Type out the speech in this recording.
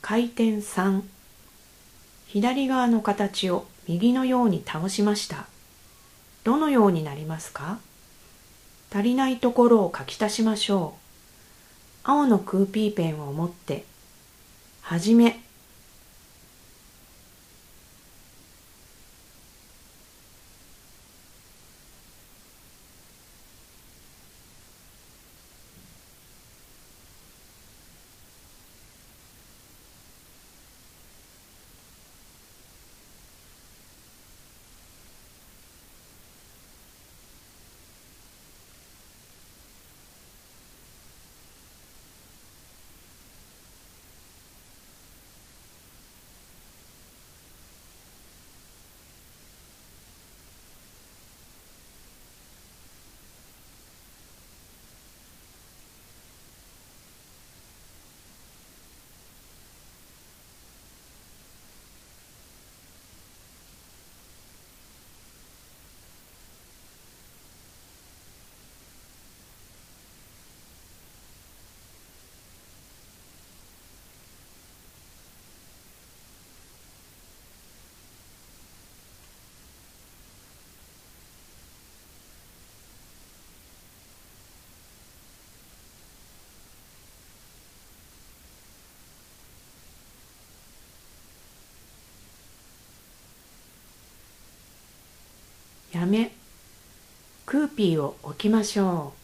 回転3、左側の形を右のように倒しました。どのようになりますか？足りないところを書き足しましょう。青のクーピーペンを持って、はじめ、やめ、クーピーを置きましょう。